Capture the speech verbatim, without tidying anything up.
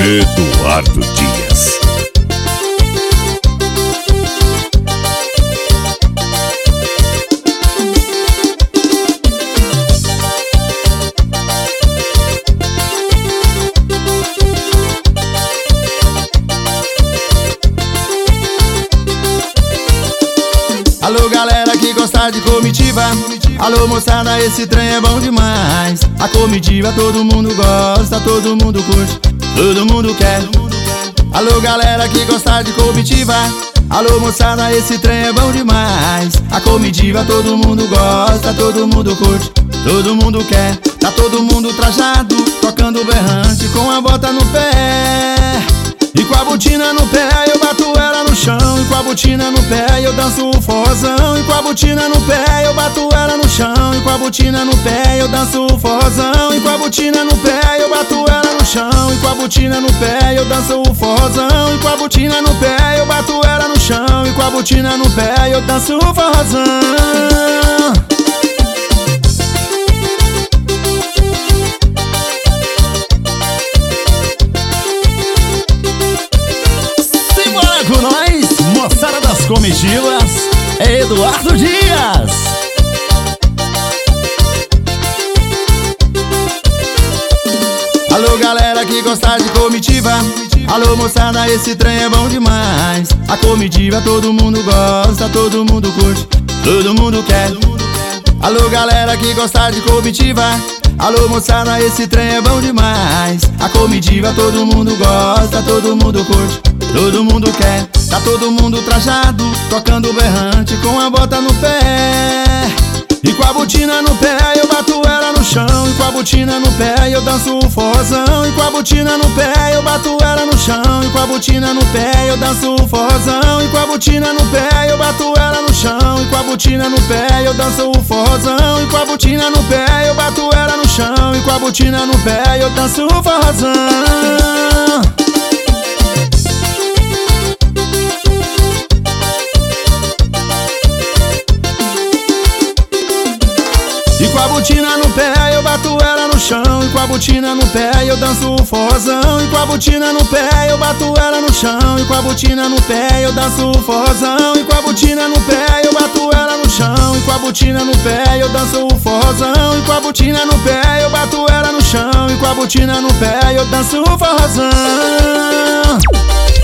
Eduardo Dias. Alô galera que gosta de comitiva, alô moçada, esse trem é bom demais. A comitiva todo mundo gosta, todo mundo curte, todo mundo quer. Alô galera que gosta de comitiva, alô moçada, esse trem é bom demais. A comitiva todo mundo gosta, todo mundo curte, todo mundo quer. Tá todo mundo trajado, tocando berrante, com a bota no pé e com a botina no pé, eu bato ela no chão. E com a botina no pé, eu danço o forrozão. E com a botina no pé, eu bato ela no chão. E com a botina no pé, eu danço o forrozão. E com a botina no pé, eu bato ela no chão. E com a botina no pé, eu danço o forrozão. E com a botina no pé, eu bato ela no chão. E com a botina no pé, eu danço o forrozão. Com nós, moçada das comitivas, é Eduardo Dias. Alô galera que gosta de comitiva, alô moçada, esse trem é bom demais. A comitiva todo mundo gosta, todo mundo curte, todo mundo quer. Alô galera que gosta de comitiva, alô moçada, esse trem é bom demais. A comitiva todo mundo gosta, todo mundo curte, todo mundo quer. Tá todo mundo trajado, tocando berrante, com a bota no pé e com a botina no pé, eu bato ela no chão. E com a botina no pé, eu danço o forrozão. E com a botina no pé, eu bato ela no chão. E com a botina no pé, eu danço o forrozão. E com a botina no pé, eu bato ela no chão. E com a botina no pé, eu danço o forrozão. E com a botina no pé, eu bato ela no chão. E com a botina no pé, eu danço o forrozão. E com a botina no pé, eu bato ela no chão. E com a botina no pé, eu danço o forrozão. E com a botina no pé, eu bato ela no chão. E com a botina no pé, eu danço o forrozão. E com a botina no pé, eu bato ela no chão. E com a botina no pé, eu danço o forrozão. E com a botina no pé, eu bato ela no chão. E com a botina no pé, eu danço o forrozão.